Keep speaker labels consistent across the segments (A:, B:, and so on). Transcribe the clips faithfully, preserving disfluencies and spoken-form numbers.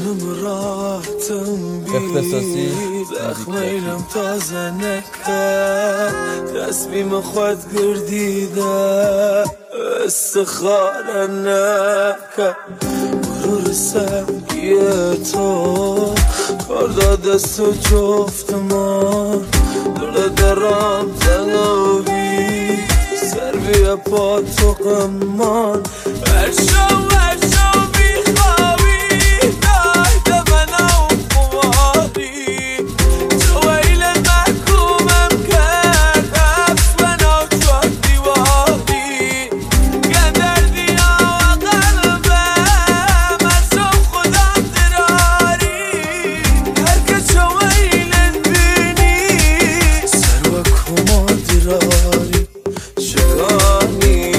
A: اختصاصی
B: زخمیلم تازه نکرد تصمیم خود گردیده استخاره نکرد مرور سنگیه تو کار داده سو جفت ما دل درام تنابی سر بیا پا تو قمان ارشو ارشو بی خوابی دایده منو خوابی تو ویل محکومم کرد حبس منو چوک دیواری گندردی ها و قلبم ارشو خودم دراری هرکه چو ویلت بینی سر و کما دراری شگانی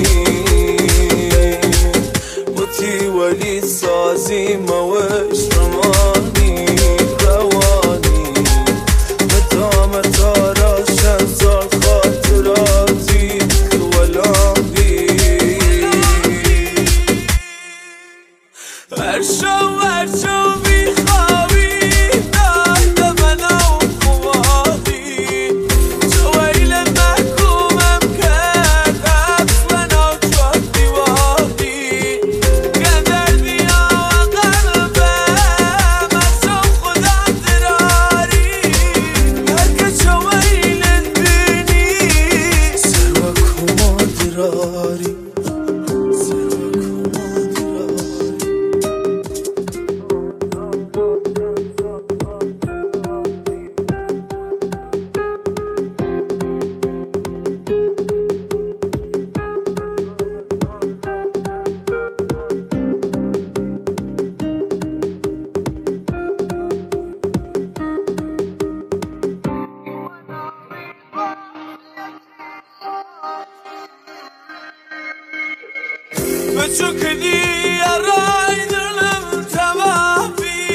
B: بوتی ولی سازی موش رمانی روانی مدام تارا شنزال خاطراتی کولانی ارشو ارشو بی خوابی دایده منو خوابی تو ویل محکومم کرد حبس منو چوک دیواری گندردی ها و قلبم ارشو خودم دراری هرکه چو ویلت بینی سر و کما دراری سر و کما دراری بچو که دیارای دلم تمامی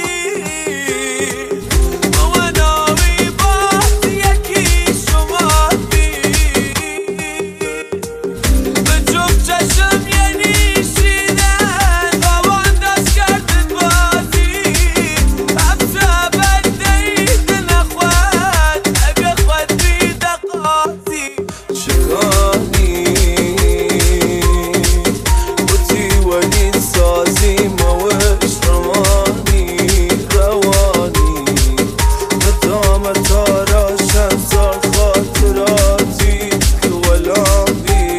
B: مواناوی باید یکی شما بی به جفت چشم یعنی شیدن دوان دست کردن بازی حبس بلده نخواد اگه خود بیده قاضی شگانی ولی سازی موش رمانی روانی مدام تارا شنزال خاطراتی کولانی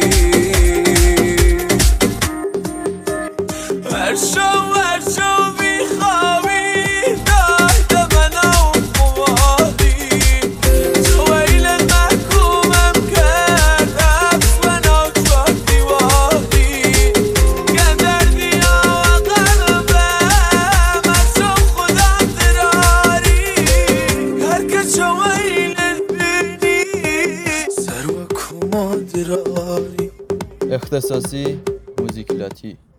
B: ارشو ارشو بی خوابی دایده منو خوابی تو ویل محکومم کرد حبس منو چوک دیواری گندردی ها و قلبم ارشو خودم دراری هرکه چو ویلت بینی سر و کما دراری
A: اختصاصی موزیک لاتی.